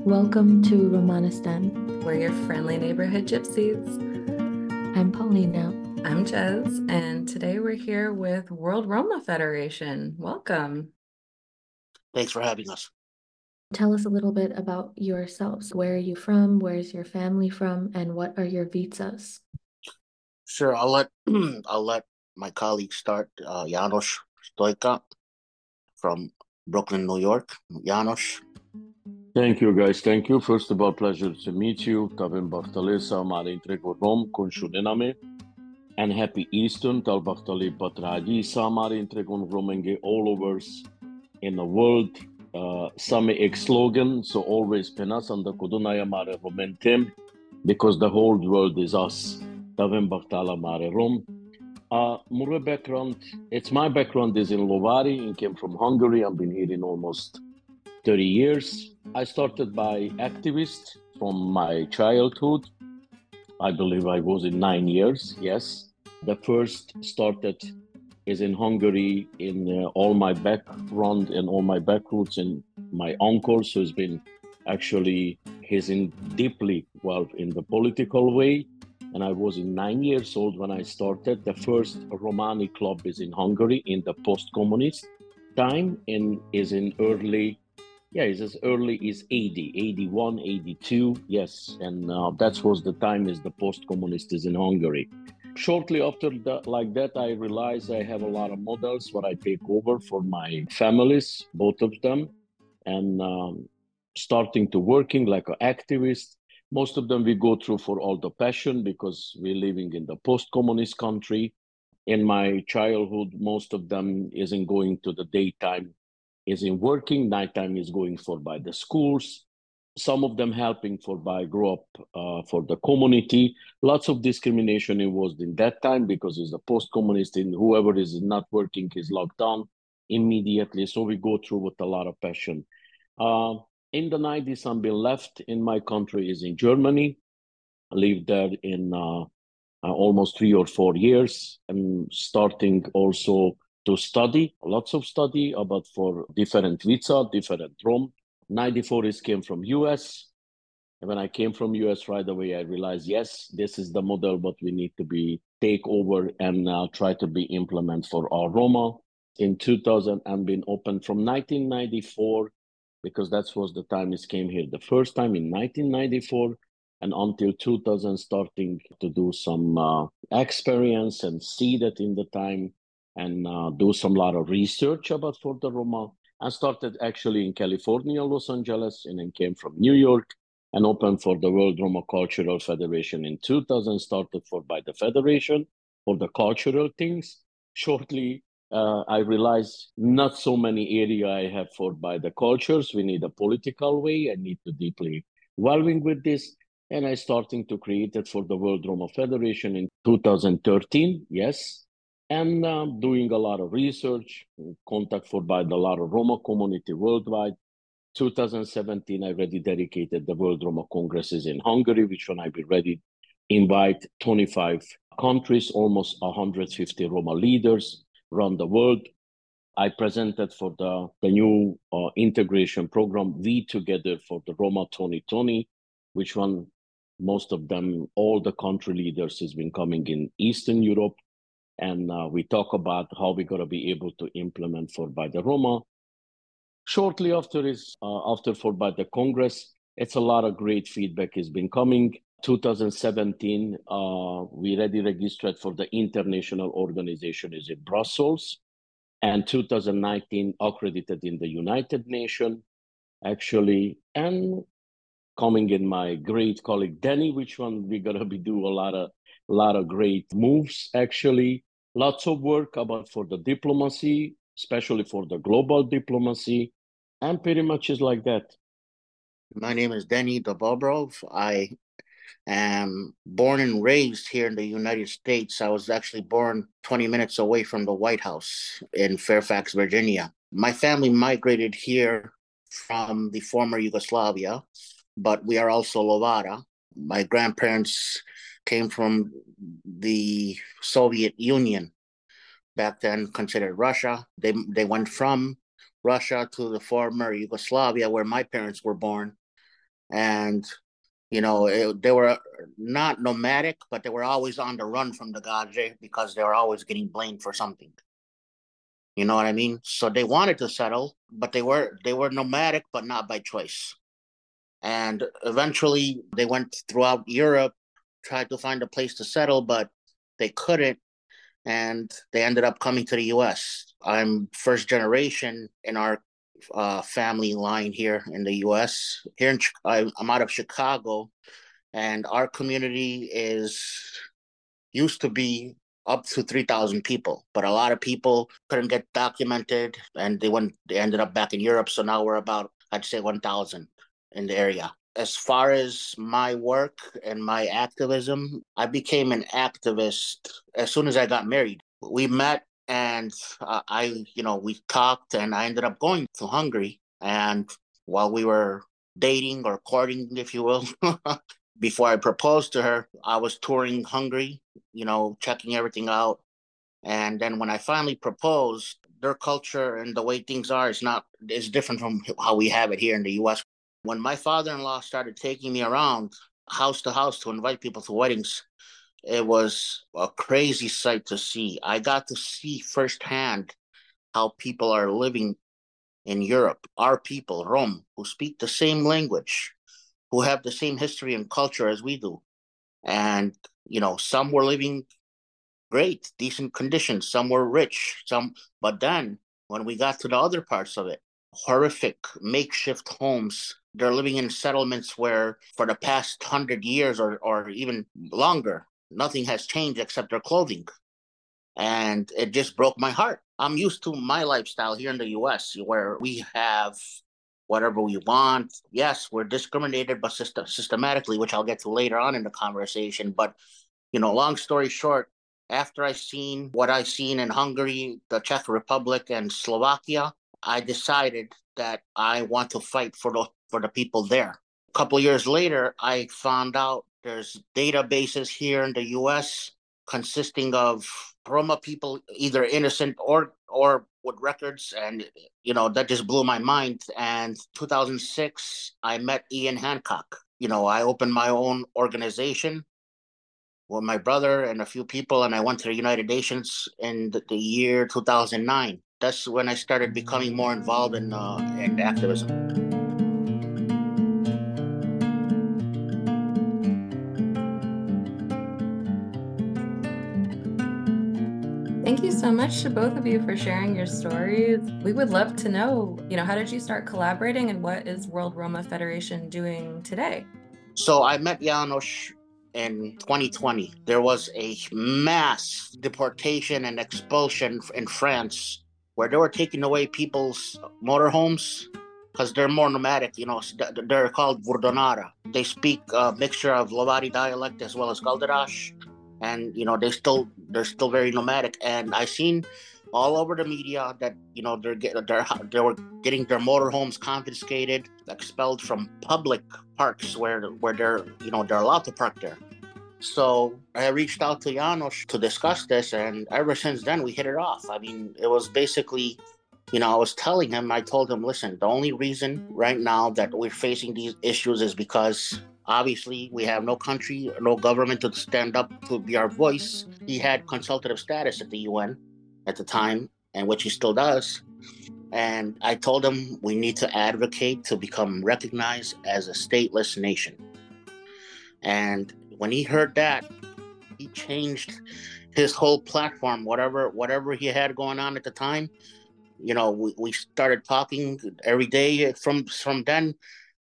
Welcome to Romanistan. We're your friendly neighborhood gypsies. I'm Paulina. I'm Jez, and today we're here with World Roma Federation. Welcome. Thanks for having us. Tell us a little bit about yourselves. Where are you from? Where's your family from? And what are your visas? Sure, I'll let I'll let my colleague start. Janos Stoika from Brooklyn, New York. Janos. Thank you, guys. Thank you. First of all, pleasure to meet you. Tavim Bachtalesa, Marin Tregorom, Konshudiname. And happy Easter. Tal Bachtali Patradi, Samarin Tregon Romenge, all overs in the world. Same ex slogan, so always penas and the Kodunaya Mare Romentem, because the whole world is us. Tavim Bachtala Mare Rom. More background, my background is in Lovari. I came from Hungary. I've been here in almost 30 years. I started by activist from my childhood. I believe I was in 9 years, yes. The first started is in Hungary in all my background and all my backroots, and my uncle, so he's in deeply involved in the political way. And I was in 9 years old when I started. The first Romani club is in Hungary in the post-communist time, and is in it's as early as 80, 81, 82, yes. And that was the time as the post-communist is in Hungary. Shortly after that, I realized I have a lot of models what I take over for my families, both of them, and starting to working like an activist. Most of them we go through for all the passion because we're living in the post-communist country. In my childhood, most of them isn't going to the daytime, is in working, nighttime is going for by the schools, some of them helping for by grow up for the community. Lots of discrimination it was in that time because it's a post-communist and whoever is not working is locked down immediately. So we go through with a lot of passion. In the 90s, I've been left in my country is in Germany. I lived there in almost 3 or 4 years and starting also to study, lots of study about for different visa, different Rom. 94 is came from US. And when I came from US right away, I realized, yes, this is the model, but we need to be take over and try to be implement for our Roma. In 2000, I've been open from 1994, because that was the time it came here the first time in 1994 and until 2000 starting to do some experience and see that in the time and do some lot of research about for the Roma. I started actually in California, Los Angeles, and then came from New York and opened for the World Roma Cultural Federation in 2000, started for by the Federation for the cultural things. Shortly, I realized not so many area I have for by the cultures. We need a political way. I need to deeply involving with this. And I starting to create it for the World Roma Federation in 2013, yes. And doing a lot of research, contact for by the lot of Roma community worldwide. 2017, I already dedicated the World Roma Congresses in Hungary, which one I be ready invite 25 countries, almost 150 Roma leaders around the world. I presented for the new integration program, We Together for the Roma 2020, which one most of them, all the country leaders has been coming in Eastern Europe. And we talk about how we're going to be able to implement for by the Roma. Shortly after after for by the Congress, it's a lot of great feedback has been coming. 2017, we already registered for the international organization is in Brussels, and 2019 accredited in the United Nations, actually, and coming in my great colleague Danny, which one we're gonna be do a lot of great moves, actually. Lots of work about for the diplomacy, especially for the global diplomacy, and pretty much is like that. My name is Denny Dobobrov. I am born and raised here in the United States. I was actually born 20 minutes away from the White House in Fairfax, Virginia. My family migrated here from the former Yugoslavia, but we are also Lovara. My grandparents came from the Soviet Union, back then considered Russia. They went from Russia to the former Yugoslavia, where my parents were born, And they were not nomadic, but they were always on the run from the Gadre because they were always getting blamed for something. You know what I mean? So they wanted to settle, but they were nomadic, but not by choice. And eventually they went throughout Europe, tried to find a place to settle, but they couldn't. And they ended up coming to the US. I'm first generation in our family line here in the US. I'm out of Chicago, and our community used to be up to 3,000 people, but a lot of people couldn't get documented, and they ended up back in Europe. So now we're about, I'd say, 1,000 in the area. As far as my work and my activism, I became an activist as soon as I got married. We met, and we talked, and I ended up going to Hungary. And while we were dating or courting, if you will, before I proposed to her, I was touring Hungary, checking everything out. And then when I finally proposed, their culture and the way things are is different from how we have it here in the US. When my father-in-law started taking me around house to house to invite people to weddings, it was a crazy sight to see. I got to see firsthand how people are living in Europe. Our people, Rom, who speak the same language, who have the same history and culture as we do. And, some were living great, decent conditions. Some were rich. But then when we got to the other parts of it, horrific makeshift homes. They're living in settlements where for the past 100 years or even longer, nothing has changed except their clothing. And it just broke my heart. I'm used to my lifestyle here in the US where we have whatever we want. Yes, we're discriminated, but systematically, which I'll get to later on in the conversation. But, long story short, after I seen what I seen in Hungary, the Czech Republic, and Slovakia, I decided that I want to fight for the people there. A couple of years later, I found out there's databases here in the US consisting of Roma people, either innocent or with records, and that just blew my mind. And 2006, I met Ian Hancock. I opened my own organization with my brother and a few people, and I went to the United Nations in the year 2009. That's when I started becoming more involved in activism. Thank you so much to both of you for sharing your stories. We would love to know, how did you start collaborating, and what is World Roma Federation doing today? So I met Janos in 2020. There was a mass deportation and expulsion in France where they were taking away people's motorhomes because they're more nomadic. They're called Vurdonara. They speak a mixture of Lovari dialect as well as Galderash. And, they're still very nomadic. And I seen all over the media that, they were getting their motorhomes confiscated, expelled from public parks where they're allowed to park there. So I reached out to Janos to discuss this, and ever since then we hit it off. I mean, it was basically, I told him, listen, the only reason right now that we're facing these issues is because obviously we have no country, no government to stand up to be our voice. He had consultative status at the UN at the time, and which he still does. And I told him we need to advocate to become recognized as a stateless nation. And when he heard that, he changed his whole platform, whatever he had going on at the time. We started talking every day from then.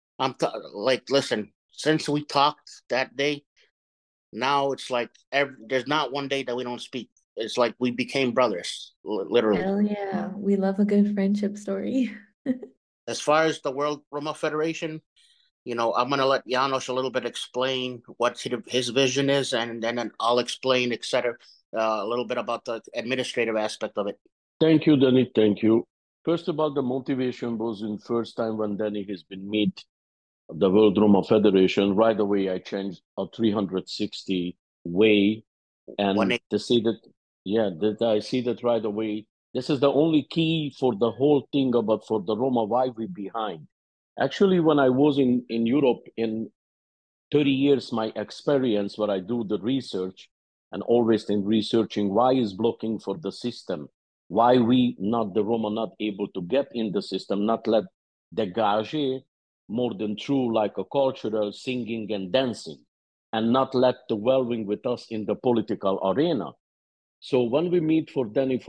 Listen, since we talked that day, now it's like there's not one day that we don't speak. It's like we became brothers, literally. Hell yeah, we love a good friendship story. As far as the World Roma Federation, I'm going to let Janos a little bit explain what his vision is, and then I'll explain, etc., a little bit about the administrative aspect of it. Thank you, Danny. Thank you. First, about the motivation was in first time when Danny has been meet the World Roma Federation. Right away, I changed a 360 way, and to see that, that I see that right away. This is the only key for the whole thing for the Roma, why we behind. Actually, when I was in Europe in 30 years, my experience where I do the research and always in researching why is blocking for the system, why we not the Roma not able to get in the system, not let dégage more than true like a cultural singing and dancing, and not let the well-being with us in the political arena. So when we meet for Danny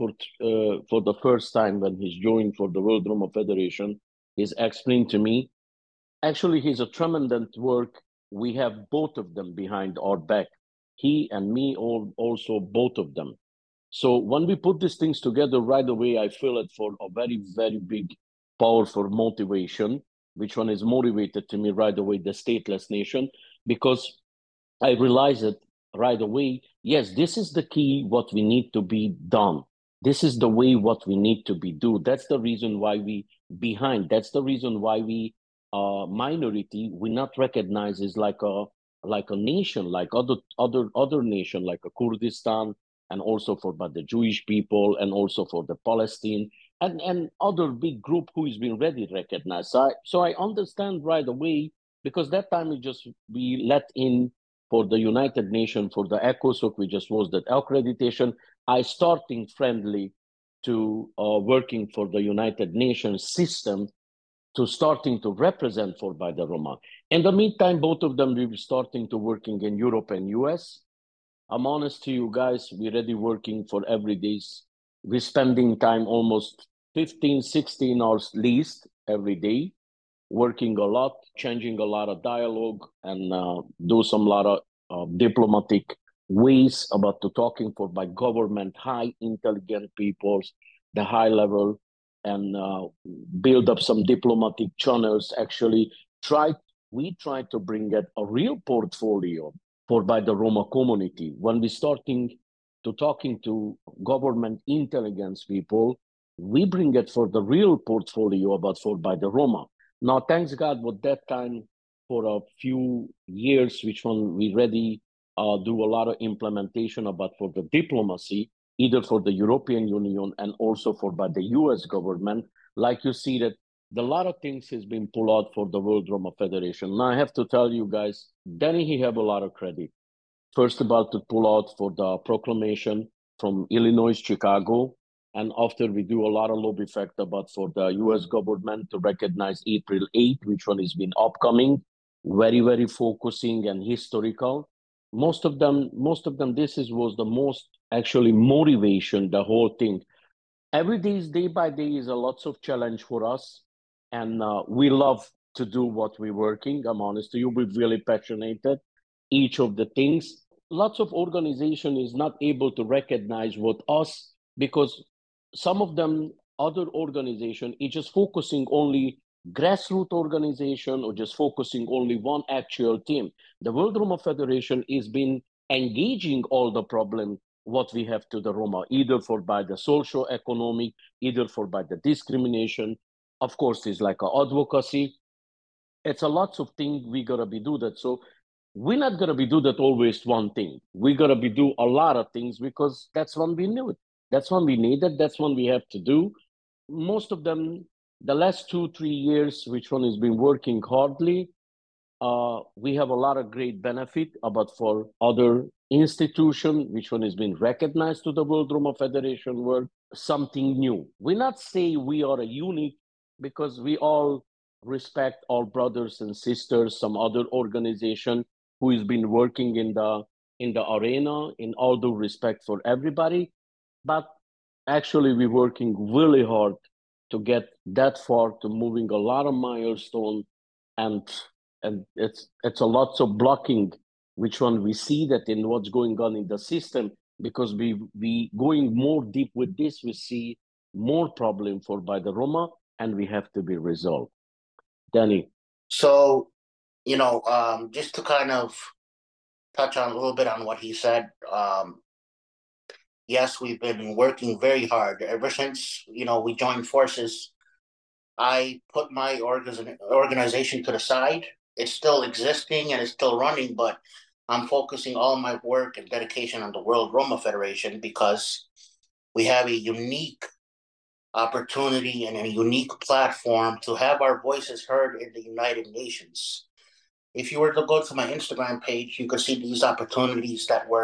for the first time when he's joined for the World Roma Federation, he's explained to me. Actually, he's a tremendous work. We have both of them behind our back. He and me, also both of them. So when we put these things together right away, I feel it for a very, very big, powerful motivation, which one is motivated to me right away, the stateless nation, because I realize it right away. Yes, this is the key, what we need to be done. This is the way what we need to be do. That's the reason why we behind. That's the reason why we minority we not recognize is like a nation, like other nation, like a Kurdistan, and also for but the Jewish people, and also for the Palestine, and other big group who is being ready recognized. So I understand right away because that time we just we let in for the United Nations, for the ECOSOC, we just was that accreditation. I starting friendly to working for the United Nations system to starting to represent for by the Roma. In the meantime, both of them, we were starting to working in Europe and US. I'm honest to you guys, we're already working for every days. We're spending time almost 15, 16 hours least every day working a lot, changing a lot of dialogue, and do some lot of diplomatic ways about to talking for by government, high intelligent peoples, the high level, and build up some diplomatic channels. Actually, we try to bring it a real portfolio for by the Roma community. When we starting to talking to government intelligence people, we bring it for the real portfolio about for by the Roma. Now, thanks God, with that time for a few years, which one we ready do a lot of implementation about for the diplomacy, either for the European Union and also for by the US government. Like you see that a lot of things has been pulled out for the World Roma Federation. Now I have to tell you guys, Danny, he have a lot of credit. First about to pull out for the proclamation from Illinois, Chicago, and after we do a lot of lobby fact about for the US government to recognize April 8th, which one has been upcoming, very, very focusing and historical. Most of them, was the most actually motivation, the whole thing. Every day is day by day is a lots of challenge for us. And we love to do what we're working. I'm honest to you, we're really passionate each of the things. Lots of organization is not able to recognize what us because some of them other organization is just focusing only grassroots organization or just focusing only one actual team. The World Roma Federation is been engaging all the problem what we have to the Roma, either for by the social economic, either for by the discrimination. Of course, it's like a advocacy. It's a lots of things we gotta be do that. So we're not gonna be do that always one thing. We gotta be do a lot of things because that's when we knew it. That's when we need it. That's when we have to do. Most of them, the last 2-3 years, which one has been working hardly, we have a lot of great benefit about for other institution, which one has been recognized to the World Roma Federation world, something new. We not say we are a unique because we all respect our brothers and sisters, some other organization who has been working in the arena in all due respect for everybody. But actually we're working really hard to get that far to moving a lot of milestone and it's a lot of blocking which one we see that in what's going on in the system because we going more deep with this we see more problem for by the Roma and we have to be resolved. Danny. So, just to kind of touch on a little bit on what he said, yes, we've been working very hard ever since, we joined forces. I put my organization to the side. It's still existing and it's still running, but I'm focusing all my work and dedication on the World Roma Federation because we have a unique opportunity and a unique platform to have our voices heard in the United Nations. If you were to go to my Instagram page, you could see these opportunities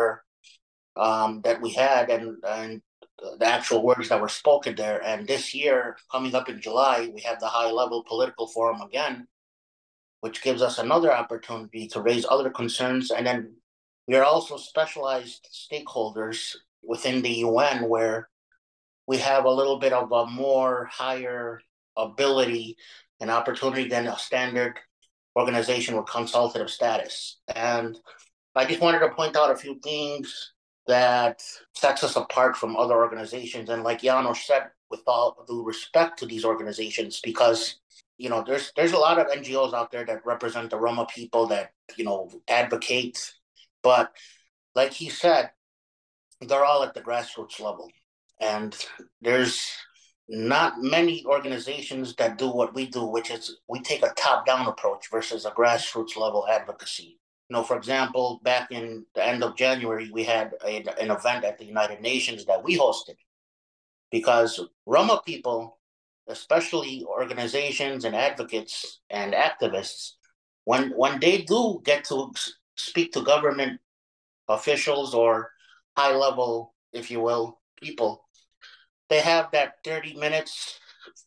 that we had, and the actual words that were spoken there. And this year, coming up in July, we have the high level political forum again, which gives us another opportunity to raise other concerns. And then we are also specialized stakeholders within the UN, where we have a little bit of a more higher ability and opportunity than a standard organization with consultative status. And I just wanted to point out a few things that sets us apart from other organizations. And like Janos said, with all due respect to these organizations, because there's a lot of NGOs out there that represent the Roma people, that advocate, but like he said, they're all at the grassroots level, and there's not many organizations that do what we do, which is we take a top-down approach versus a grassroots level advocacy. For example, back in the end of January, we had an event at the United Nations that we hosted, because Roma people, especially organizations and advocates and activists, when they do get to speak to government officials or high level, if you will, people, they have that 30 minutes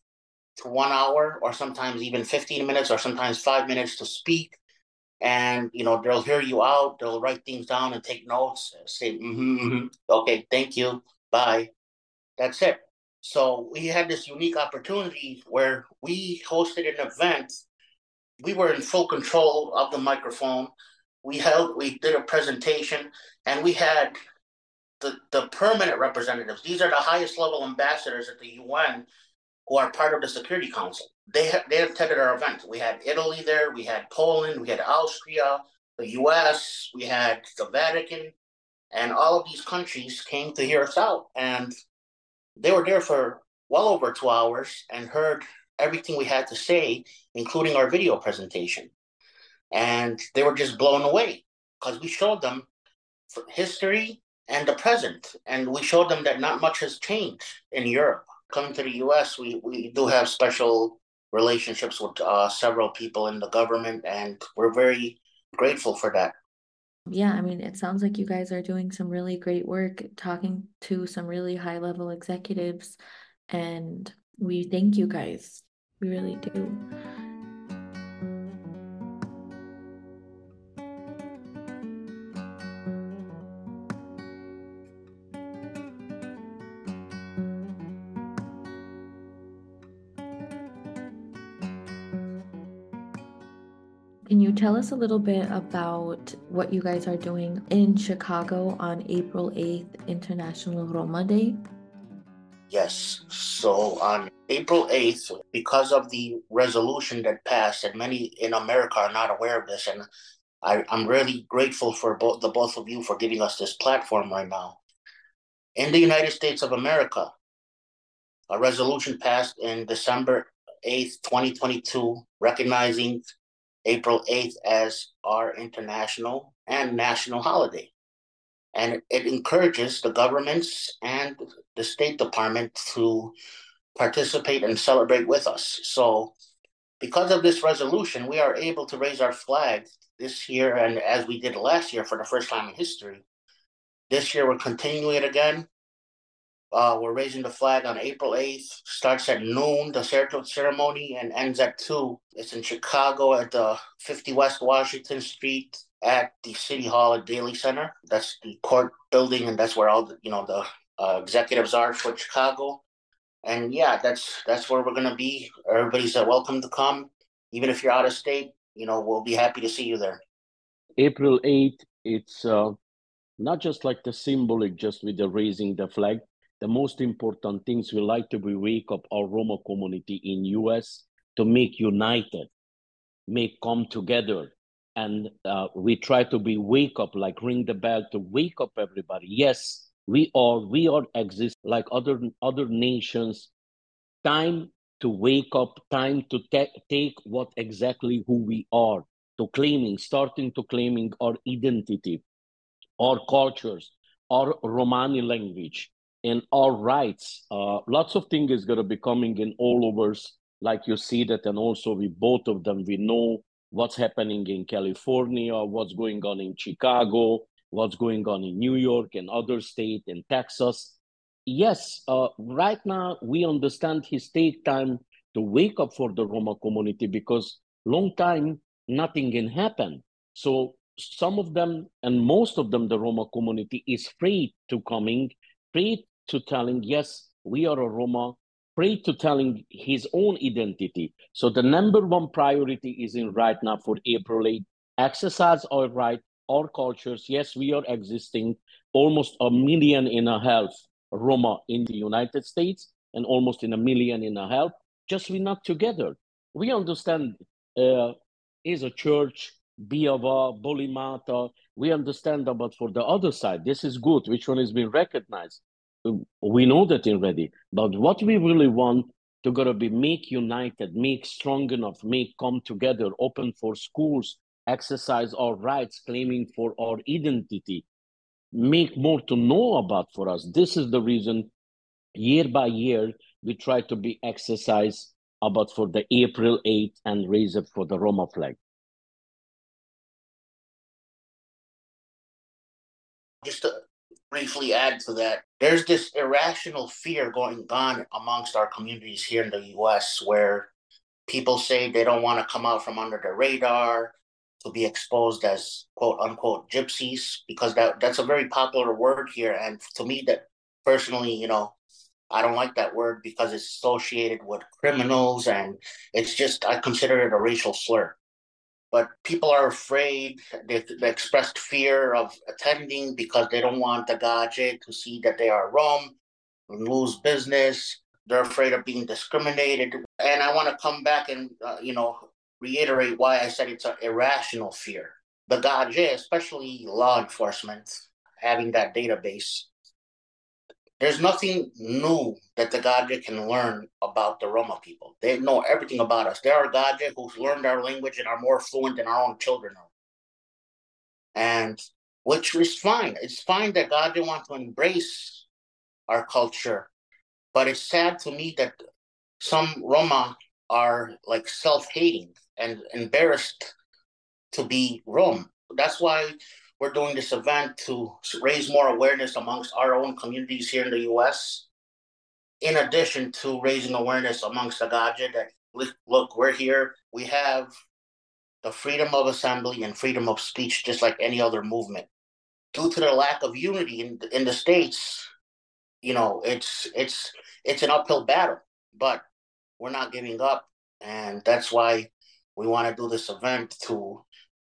to 1 hour, or sometimes even 15 minutes, or sometimes 5 minutes to speak. And, they'll hear you out, they'll write things down and take notes, say, okay, thank you, bye. That's it. So we had this unique opportunity where we hosted an event. We were in full control of the microphone. We did a presentation, and we had the permanent representatives. These are the highest level ambassadors at the UN who are part of the Security Council. They attended our event. We had Italy there, we had Poland, we had Austria, the US, we had the Vatican, and all of these countries came to hear us out. And they were there for well over 2 hours and heard everything we had to say, including our video presentation. And they were just blown away, because we showed them history and the present. And we showed them that not much has changed in Europe. Coming to the US, we do have special relationships with several people in the government, and we're very grateful for that. Yeah, I mean, it sounds like you guys are doing some really great work, talking to some really high level executives, and we thank you guys. We really do. Can you tell us a little bit about what you guys are doing in Chicago on April 8th, International Roma Day? Yes. So on April 8th, because of the resolution that passed, and many in America are not aware of this, and I'm really grateful for both of you for giving us this platform right now. In the United States of America, a resolution passed in December 8th, 2022, recognizing April 8th as our international and national holiday. And it encourages the governments and the State Department to participate and celebrate with us. So because of this resolution, we are able to raise our flag this year, and as we did last year for the first time in history. This year, we're continuing it again. We're raising the flag on April 8th. Starts at noon, the ceremony, and ends at 2. It's in Chicago at the 50 West Washington Street at the City Hall at Daly Center. That's the court building, and that's where all the executives are for Chicago. And yeah, that's where we're going to be. Everybody's welcome to come. Even if you're out of state, we'll be happy to see you there. April 8th, it's not just like the symbolic, just with the raising the flag. The most important things we like to be wake up our Roma community in US to make united, make come together. And we try to be wake up, like ring the bell to wake up everybody. Yes, we are exist like other nations. Time to wake up, time to take what exactly who we are, starting to claiming our identity, our cultures, our Romani language, and our rights. Lots of things is going to be coming in all over, like you see that, and also we both of them, we know what's happening in California, what's going on in Chicago, what's going on in New York and other states, in Texas. Yes, right now we understand his take time to wake up for the Roma community, because long time nothing can happen. So some of them and most of them, the Roma community is afraid to coming, afraid to telling, yes, we are a Roma, afraid to telling his own identity. So the number one priority is in right now for April 8th, exercise our right, our cultures. Yes, we are existing almost 1.5 million Roma in the United States, and almost in 1.5 million. Just we're not together. We understand is a church, Biava, Bolimata. We understand about for the other side, this is good, which one has been recognized. We know that already. But what we really want to gotta be make united, make strong enough, make come together, open for schools, exercise our rights, claiming for our identity, make more to know about for us. This is the reason year by year we try to be exercise about for the April 8th and raise it for the Roma flag. Just to briefly add to that, there's this irrational fear going on amongst our communities here in the US where people say they don't want to come out from under the radar to be exposed as quote unquote gypsies, because that's a very popular word here. And to me, that personally, I don't like that word because it's associated with criminals, and it's just, I consider it a racial slur. But people are afraid, they expressed fear of attending because they don't want the Gaje to see that they are Rom and lose business. They're afraid of being discriminated. And I want to come back and, reiterate why I said it's an irrational fear. The Gaje, especially law enforcement, having that database, there's nothing new that the Gaje can learn about the Roma people. They know everything about us. There are Gaje who've learned our language and are more fluent than our own children are. And which is fine. It's fine that Gaje want to embrace our culture. But it's sad to me that some Roma are like self-hating and embarrassed to be Rom. That's why we're doing this event, to raise more awareness amongst our own communities here in the US, in addition to raising awareness amongst the Gaje that, look, we're here. We have the freedom of assembly and freedom of speech just like any other movement. Due to the lack of unity in the States, it's an uphill battle, but we're not giving up. And that's why we want to do this event, to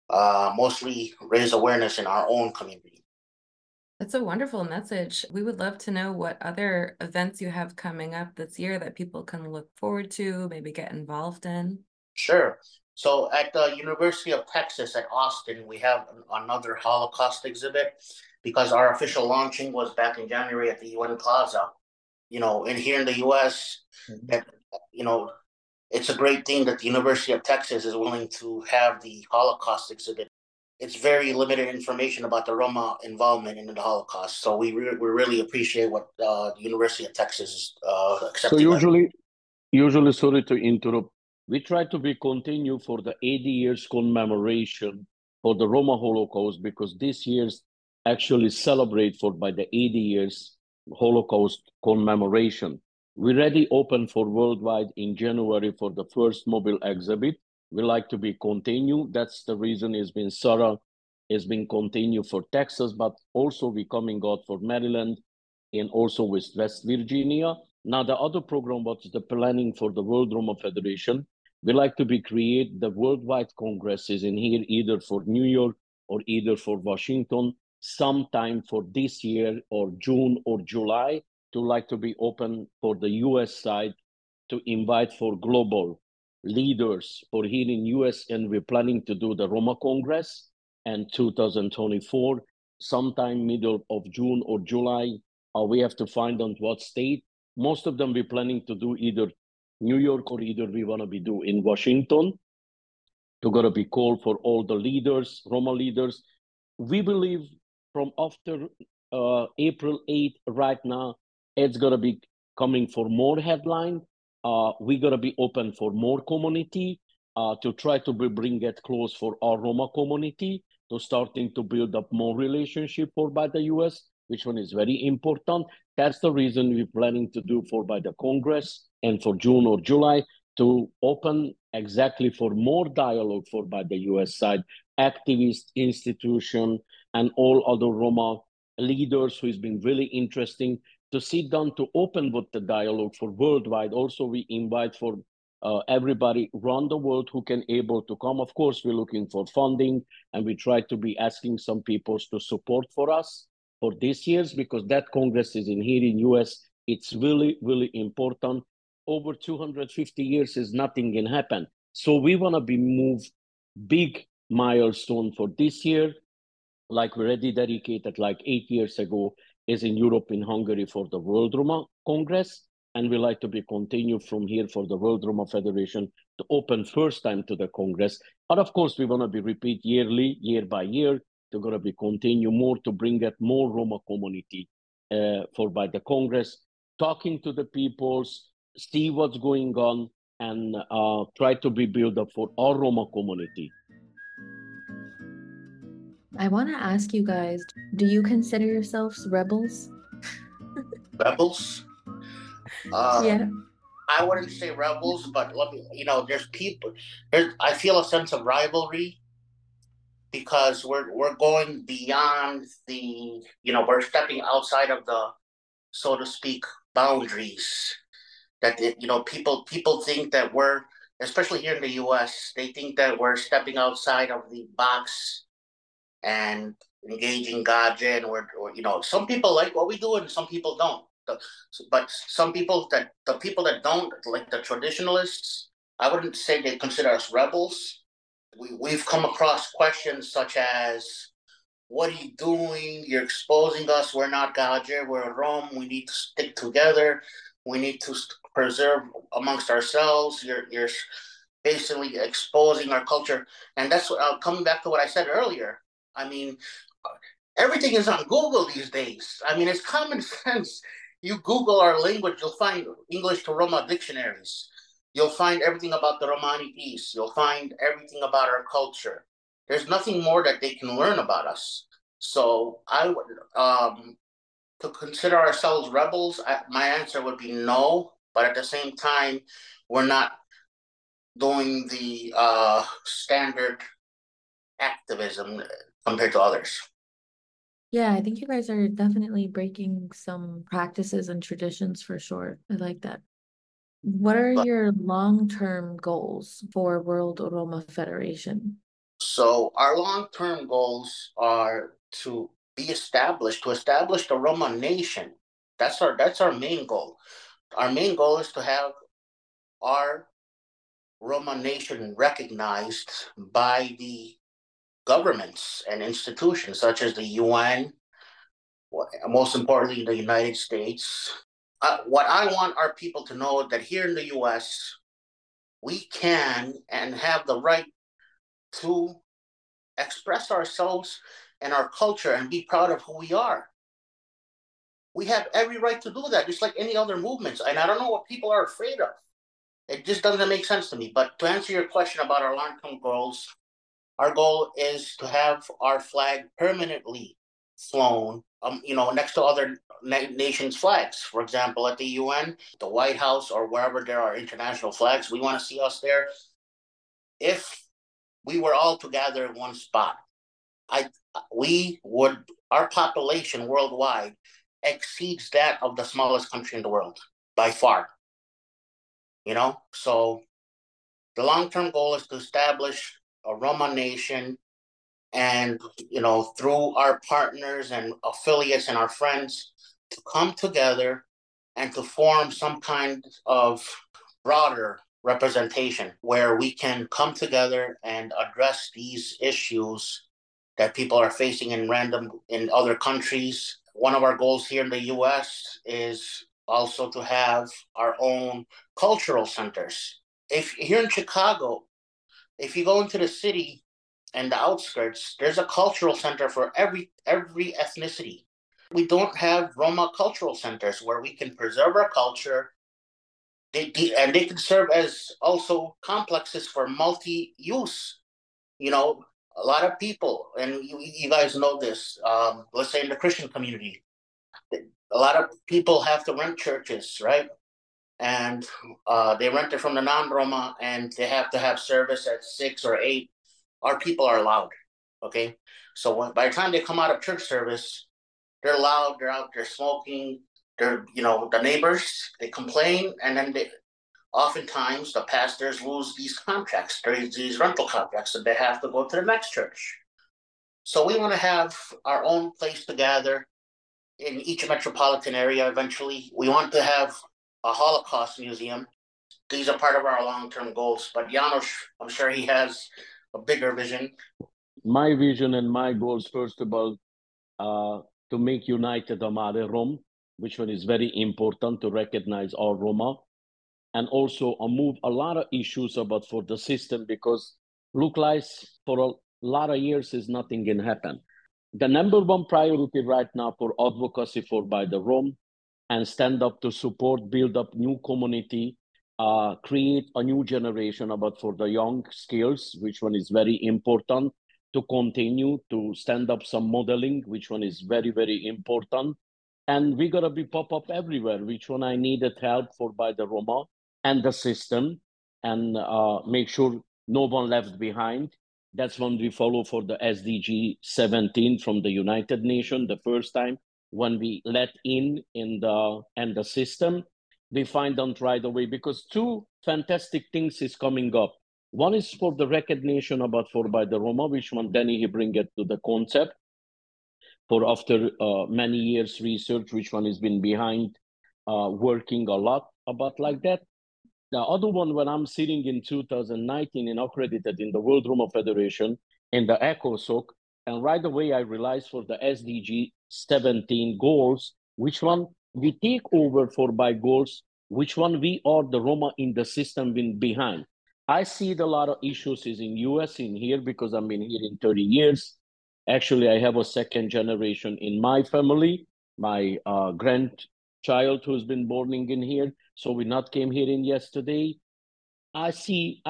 mostly raise awareness in our own community. That's a wonderful message. We would love to know what other events you have coming up this year that people can look forward to, maybe get involved in. Sure. So at the University of Texas at Austin, we have another Holocaust exhibit, because our official launching was back in January at the UN Plaza. And here in the US, that it's a great thing that the University of Texas is willing to have the Holocaust exhibit. It's very limited information about the Roma involvement in the Holocaust. So we really appreciate what the University of Texas is accepting. So usually, sorry to interrupt, we try to be continue for the 80 years commemoration for the Roma Holocaust, because this year's actually celebrate for by the 80 years Holocaust commemoration. We already open for worldwide in January for the first mobile exhibit. We like to be continue. That's the reason it's been Sarah has been continue for Texas, but also we coming out for Maryland and also with West Virginia. Now the other program, what's the planning for the World Roma Federation? We like to be create the worldwide congresses in here, either for New York or either for Washington, sometime for this year or June or July, to like to be open for the US side, to invite for global leaders for here in US. And we're planning to do the Roma Congress and 2024, sometime middle of June or July. We have to find out what state. Most of them we're planning to do either New York or either we want to be do in Washington, to go to be called for all the leaders, Roma leaders. We believe from after April 8th right now, It's going to be coming for more headline. We're going to be open for more community to try to bring it close for our Roma community, to starting to build up more relationship for by the US, which one is very important. That's the reason we're planning to do for by the Congress and for June or July, to open exactly for more dialogue for by the US side, activist institution, and all other Roma leaders who has been really interesting to sit down to open with the dialogue for worldwide. Also, we invite for everybody around the world who can able to come. Of course, we're looking for funding, and we try to be asking some people to support for us for this year's, because that Congress is in here in US. It's really, really important. Over 250 years is nothing can happen. So we want to be moved big milestone for this year, like we already dedicated like 8 years ago, is in Europe, in Hungary, for the World Roma Congress. And we like to be continue from here for the World Roma Federation to open first time to the Congress. But of course, we want to be repeat yearly, year by year. They're going to be continue more to bring up more Roma community for by the Congress, talking to the peoples, see what's going on, and try to be built up for our Roma community. I want to ask you guys, do you consider yourselves rebels? Rebels? Yeah. I wouldn't say rebels, but let me, there's people. I feel a sense of rivalry because we're going beyond the, we're stepping outside of the, so to speak, boundaries. That people think that we're, especially here in the U.S., they think that we're stepping outside of the box and engaging Gotcha, and some people like what we do and some people don't. But some people the people that don't, like the traditionalists, I wouldn't say they consider us rebels. We've come across questions such as, what are you doing? You're exposing us. We're not Gotcha. We're Rome. We need to stick together. We need to preserve amongst ourselves. You're basically exposing our culture. And that's coming back to what I said earlier. I mean, everything is on Google these days. I mean, it's common sense. You Google our language, you'll find English to Roma dictionaries. You'll find everything about the Romani Peace. You'll find everything about our culture. There's nothing more that they can learn about us. So I would, to consider ourselves rebels, my answer would be no. But at the same time, we're not doing the standard activism compared to others. Yeah, I think you guys are definitely breaking some practices and traditions for sure. I like that. What are your long-term goals for World Roma Federation? So our long-term goals are to establish the Roma nation. That's our main goal. Our main goal is to have our Roma nation recognized by the governments and institutions such as the UN, most importantly, the United States. What I want our people to know is that here in the US, we can and have the right to express ourselves and our culture and be proud of who we are. We have every right to do that, just like any other movements. And I don't know what people are afraid of. It just doesn't make sense to me. But to answer your question about our long-term goals, our goal is to have our flag permanently flown, next to other nations' flags. For example, at the UN, the White House, or wherever there are international flags, we want to see us there. If we were all together in one spot, our population worldwide exceeds that of the smallest country in the world by far. So the long-term goal is to establish a Roma nation, and through our partners and affiliates and our friends, to come together and to form some kind of broader representation where we can come together and address these issues that people are facing in other countries. One of our goals here in the US is also to have our own cultural centers. If here in Chicago, if you go into the city and the outskirts, there's a cultural center for every ethnicity. We don't have Roma cultural centers where we can preserve our culture. And they can serve as also complexes for multi-use. You know, a lot of people, and you guys know this, let's say in the Christian community, a lot of people have to rent churches, right? And they rent it from the non-Roma, and they have to have service at 6 or 8. Our people are loud, okay? So by the time they come out of church service, they're loud, they're out there smoking, the neighbors, they complain, and then oftentimes the pastors lose these contracts, these rental contracts, and they have to go to the next church. So we want to have our own place to gather in each metropolitan area eventually. We want to have a Holocaust museum. These are part of our long-term goals, but Janos, I'm sure he has a bigger vision. My vision and my goals, first of all, to make united Amare Rom, which one is very important to recognize all Roma, and also move a lot of issues about for the system, because look like for a lot of years is nothing can happen. The number one priority right now for advocacy for by the Rom and stand up to support, build up new community, create a new generation about for the young skills, which one is very important to continue to stand up some modeling, which one is very, very important. And we gotta be pop up everywhere, which one I needed help for by the Roma and the system, and make sure no one left behind. That's when we follow for the SDG 17 from the United Nations, the first time when we let in the system, we find out right away, because two fantastic things is coming up. One is for the recognition about for by the Roma, which one Danny he bring it to the concept for after many years research, which one has been behind working a lot about like that. The other one, when I'm sitting in 2019 and accredited in the World Roma Federation in the ECOSOC, and right away I realized for the SDG 17 goals, which one we take over for by goals, which one we are the Roma in the system been behind. I see a lot of issues is in US in here because I've been here in 30 years. Actually, I have a second generation in my family. My grandchild who's been born in here, so we not came here in yesterday. I see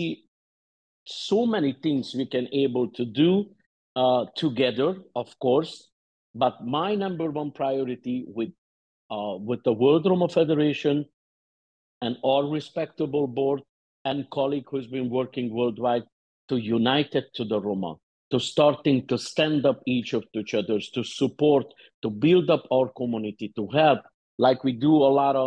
so many things we can able to do together, of course. But my number one priority with the World Roma Federation and all respectable board and colleague who's been working worldwide to unite it to the Roma, to starting to stand up each of each others, to support, to build up our community, to help, like we do a lot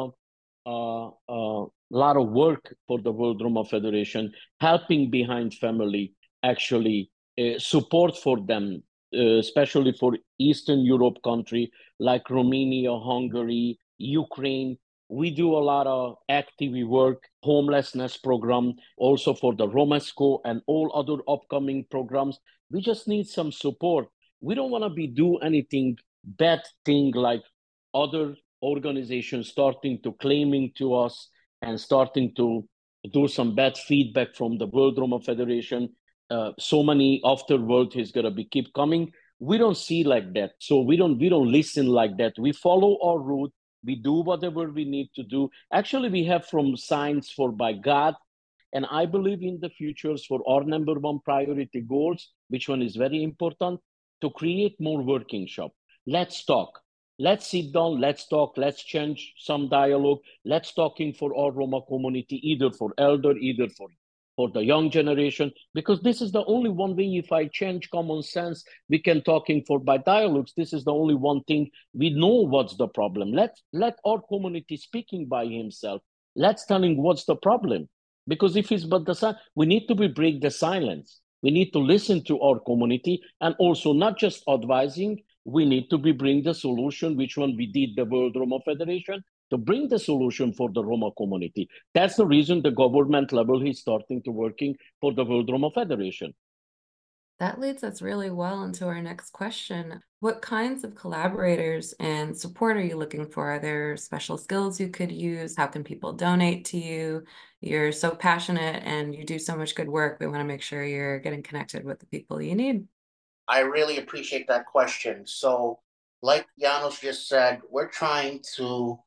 of work for the World Roma Federation, helping behind family, actually support for them, especially for Eastern Europe country like Romania, Hungary, Ukraine. We do a lot of active work, homelessness program, also for the Romesco and all other upcoming programs. We just need some support. We don't want to do anything bad thing like other organizations starting to claiming to us and starting to do some bad feedback from the World Roma Federation. So many afterward is gonna be keep coming. We don't see like that, so we don't listen like that. We follow our route. We do whatever we need to do. Actually, we have from signs for by God, and I believe in the futures for our number one priority goals, which one is very important, to create more working shop. Let's talk. Let's sit down, let's talk, let's change some dialogue. Let's talking for our Roma community, either for elder, either for the young generation, because this is the only one way. If I change common sense, we can talking for by dialogues. This is the only one thing we know what's the problem. Let our community speaking by himself. Let's tell him what's the problem. Because if it's but we need to break the silence. We need to listen to our community, and also not just advising. We need to bring the solution, which one we did the World Roma Federation, to bring the solution for the Roma community. That's the reason the government level is starting to working for the World Roma Federation. That leads us really well into our next question. What kinds of collaborators and support are you looking for? Are there special skills you could use? How can people donate to you? You're so passionate and you do so much good work. We want to make sure you're getting connected with the people you need. I really appreciate that question. So like Janos just said, we're trying to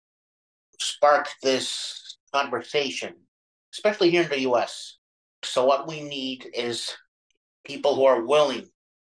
spark this conversation, especially here in the US. So what we need is people who are willing,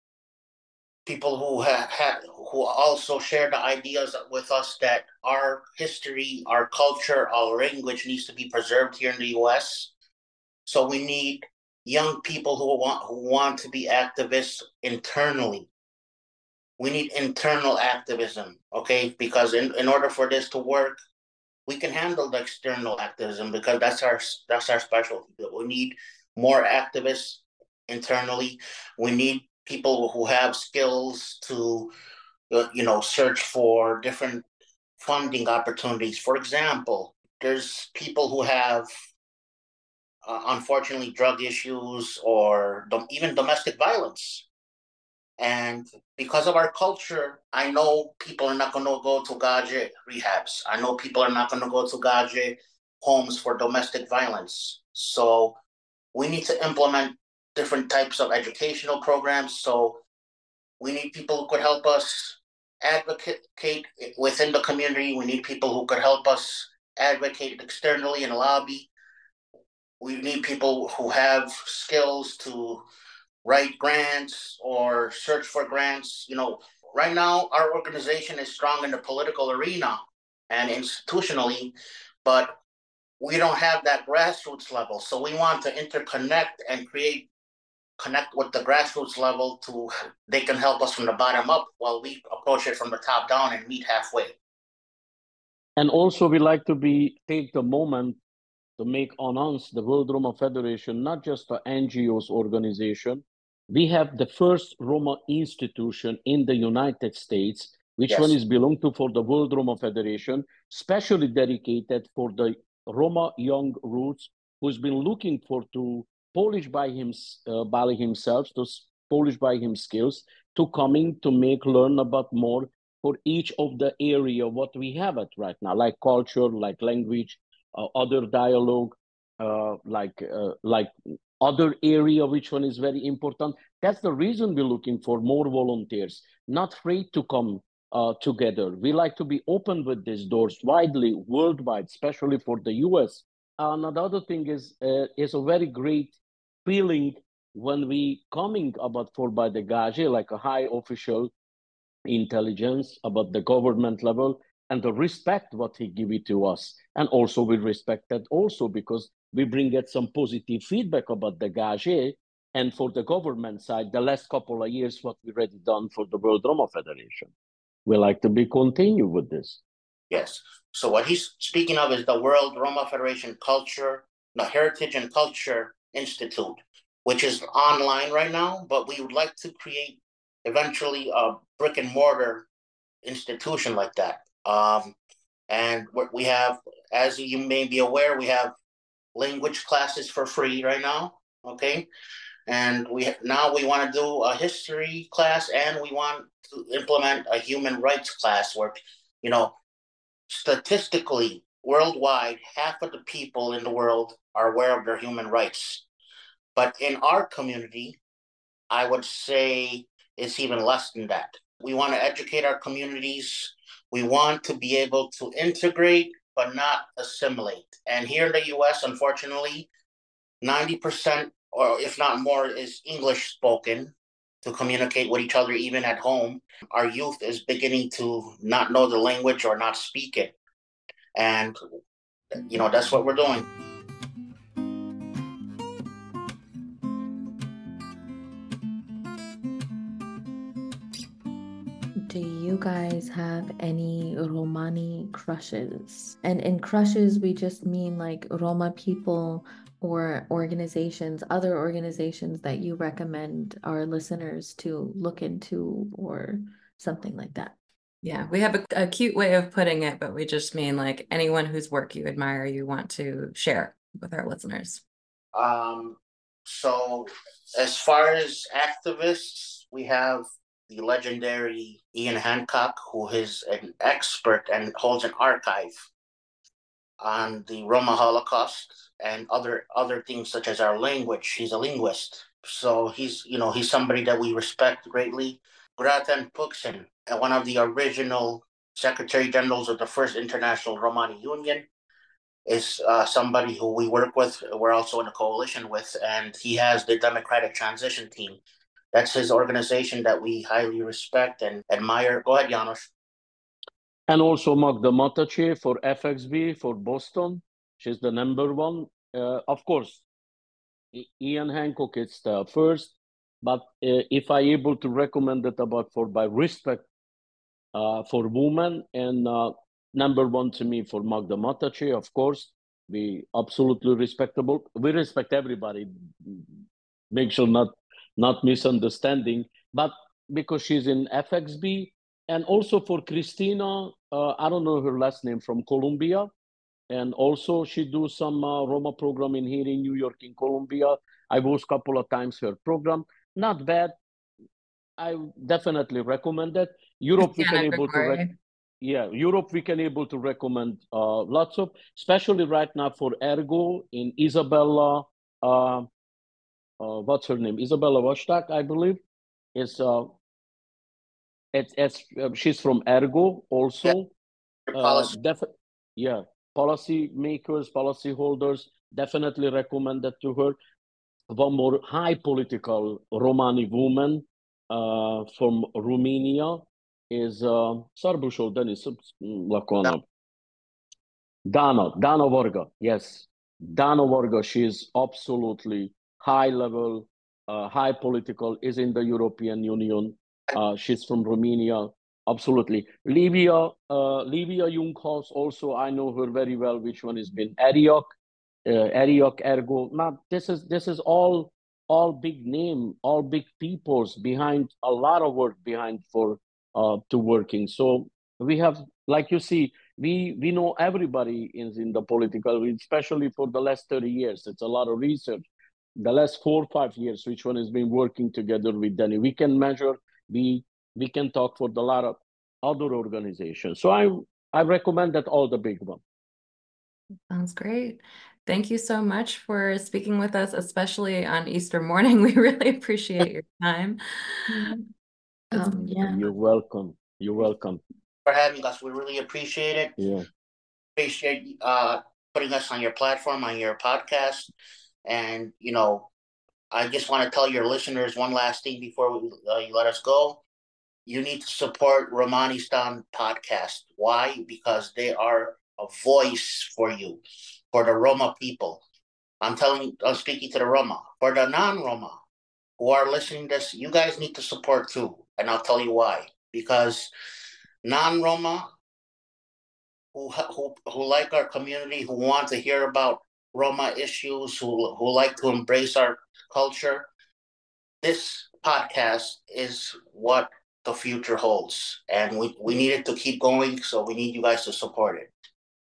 people who who also share the ideas with us that our history, our culture, our language needs to be preserved here in the US. So we need young people who want to be activists internally. We need internal activism, okay? Because in order for this to work, we can handle the external activism because that's our specialty. We need more activists internally. We need people who have skills to search for different funding opportunities. For example, there's people who have unfortunately drug issues or even domestic violence. And because of our culture, I know people are not going to go to Gaje rehabs. I know people are not going to go to Gaje homes for domestic violence. So we need to implement different types of educational programs. So we need people who could help us advocate within the community. We need people who could help us advocate externally in a lobby. We need people who have skills to write grants or search for grants. Right now our organization is strong in the political arena and institutionally, but we don't have that grassroots level. So we want to interconnect and connect with the grassroots level to they can help us from the bottom up while we approach it from the top down and meet halfway. And also we like to take the moment to make announce the World Roma Federation, not just an NGOs organization. We have the first Roma institution in the United States, which Yes. one is belong to for the World Roma Federation, specially dedicated for the Roma young roots, who's been looking for to polish by himself, to polish by him skills, to coming to learn about more for each of the area what we have it right now, like culture, like language, other dialogue, like other area, which one is very important. That's the reason we're looking for more volunteers, not afraid to come together. We like to be open with these doors widely, worldwide, especially for the US. Another thing is a very great feeling when we coming about for by the Gaje, like a high official intelligence about the government level and the respect what he give it to us. And also we respect that also because we bring it some positive feedback about the Gaje and for the government side, the last couple of years, what we already done for the World Roma Federation. We like to be continue with this. Yes. So what he's speaking of is the World Roma Federation the Heritage and Culture Institute, which is online right now, but we would like to create eventually a brick and mortar institution like that. And we have, as you may be aware, we have language classes for free right now. Okay. And we want to do a history class, and we want to implement a human rights class where, statistically, worldwide, half of the people in the world are aware of their human rights. But in our community, I would say it's even less than that. We want to educate our communities. We want to be able to integrate, but not assimilate. And here in the US, unfortunately, 90%, or if not more, is English spoken to communicate with each other, even at home. Our youth is beginning to not know the language or not speak it. And, that's what we're doing. Do you guys have any Romani crushes? And in crushes, we just mean like Roma people or organizations, other organizations that you recommend our listeners to look into or something like that. Yeah, we have a cute way of putting it, but we just mean like anyone whose work you admire, you want to share with our listeners. So as far as activists, we have the legendary Ian Hancock, who is an expert and holds an archive on the Roma Holocaust and other things such as our language. He's a linguist. So he's somebody that we respect greatly. Gratan Puxin, one of the original Secretary Generals of the first International Romani Union, is somebody who we work with. We're also in a coalition with, and he has the Democratic Transition Team. That's his organization that we highly respect and admire. Go ahead, Janos. And also Magda Matache for FXB for Boston. She's the number one. Of course, Ian Hancock is the first, but if I able to recommend it about for by respect for women, and number one to me for Magda Matache, of course, we absolutely respectable. We respect everybody. Make sure not misunderstanding, but because she's in FXB, and also for Christina, I don't know her last name, from Colombia, and also she do some Roma programming here in New York, in Colombia. I was a couple of times her program, not bad. I definitely recommend it. Europe, we can able to Europe we can able to recommend lots of, especially right now for Ergo in Isabella. What's her name? Isabella Wastak, I believe. Is she's from Ergo also. Policy makers, policy holders, definitely recommend that to her. One more high political Romani woman from Romania is Sarbușo Denis Lacona. Dana Varga, yes. Dana Varga, she is absolutely high level, high political, is in the European Union. She's from Romania, absolutely. Livia Junghaus, also I know her very well, which one has been Ariok, Ergo. Now, this is all big name, all big peoples behind, a lot of work behind for to working. So we have, like you see, we know everybody in the political, especially for the last 30 years. It's a lot of research. The last 4 or 5 years, which one has been working together with Danny. We can measure, we can talk for a lot of other organizations. So I recommend that all the big one. Sounds great. Thank you so much for speaking with us, especially on Easter morning. We really appreciate your time. Yeah. You're welcome. You're welcome. For having us. We really appreciate it. Yeah. Appreciate putting us on your platform, on your podcast. And, I just want to tell your listeners one last thing before you let us go. You need to support Romanistan podcast. Why? Because they are a voice for you, for the Roma people. I'm speaking to the Roma. For the non-Roma who are listening to this, you guys need to support too. And I'll tell you why. Because non-Roma who like our community, who want to hear about Roma issues, who like to embrace our culture, this podcast is what the future holds. And we need it to keep going, so we need you guys to support it.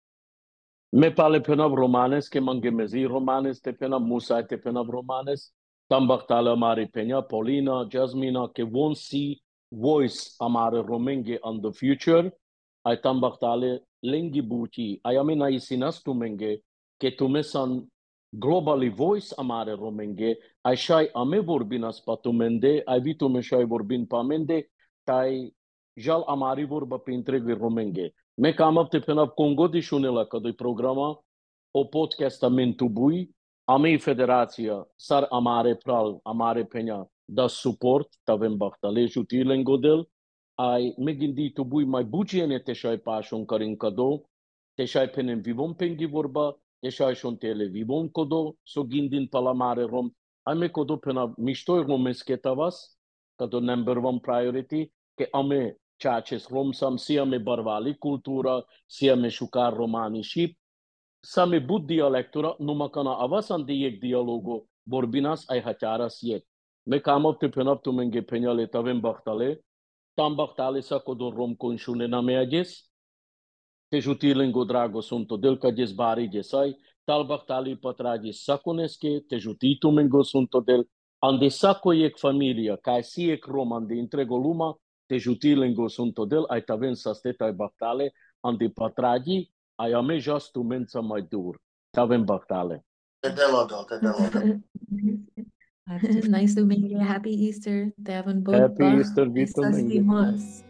Me pale penav Romanes, ke mangemezi Romanes, te penav Musa, te penav Romanes, tambak tala mari penya, Paulina, Jasmina, ke won't see voice amare Romenge on the future. I tambak tale lengi buti, I amina isinas tumenge, ke tumesan globally voice amare Romenge, I shai ame vorbinas patumende, I vitume shai vorbin pamende, tai jal amari vorba pintreg Romenge. Me kam te penav Congo di shunela kadoi programa o podcastamentu bui, ame federația sar amare pral, amare penia da support, tavem bachtale jutilen godel, ai megindi tu bui mai buciene te shai pașon carin cado, te shai penem vivon pengi vorba, te shai șontele vivon codo, so gindin palamare rom, ai me codo pena miștoi romeschetavas, cado number one priority, che ame ceaces romsam, sia me barvali cultura, sia me șucar romani și same bud dialectura, numai că avasan diec dialogo, vorbinas ai hătearas iec. Me camă te penap tu menge peniale tavem bahtale, tam bahtale sa codo rom conșune na meages, te jutilengo drago sunto del cages bari gesai, tal bahtali patragis saconesche, te juti mengo sunto del, ande saco iec familia, ca si ec roman de entrego luma, te jutilengo sunto del, ai taven sa steta bahtale, ande patragi, ai ame just mența mai dur. Tavem bahtale. Te delodo. Nice to meet you. Happy Easter. Te hablan Happy ba. Easter, Vito. Isasimos.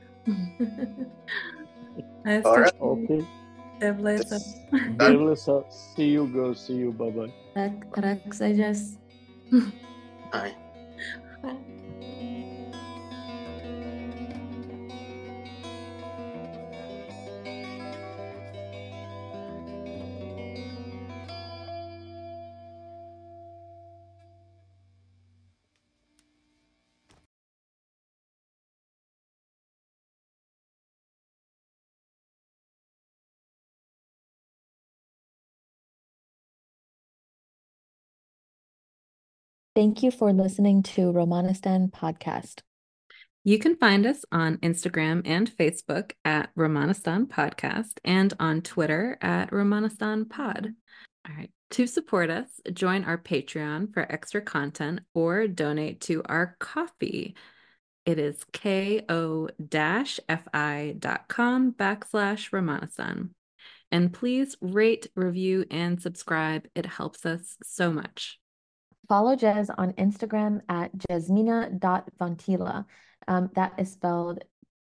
Nice All to right. Okay. Devlesa. Devlesa, see you, girls. See you. Bye bye. Raksajas. Bye. Thank you for listening to Romanistan Podcast. You can find us on Instagram and Facebook at Romanistan Podcast and on Twitter at Romanistan Pod. All right. To support us, join our Patreon for extra content or donate to our Ko-fi. It is ko-fi.com/Romanistan. And please rate, review, and subscribe. It helps us so much. Follow Jez on Instagram at Jezmina.Vontila. That is spelled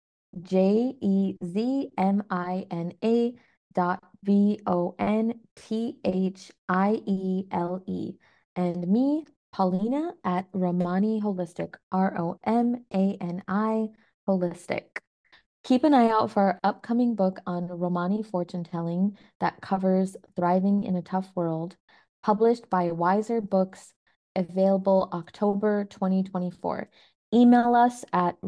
JEZMINA.VONTHIELE. And me, Paulina, at Romani Holistic, ROMANI Holistic. Keep an eye out for our upcoming book on Romani fortune telling that covers thriving in a tough world, published by Wiser Books, available October 2024. Email us at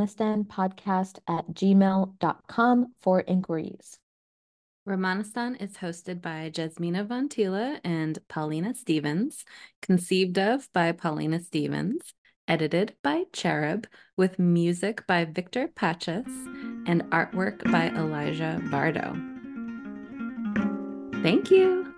romanistanpodcast@gmail.com for inquiries. Romanistan is hosted by Jezmina Vontila and Paulina Stevens, conceived of by Paulina Stevens, edited by Cherub, with music by Victor Pachas and artwork by Elijah Bardo. Thank you.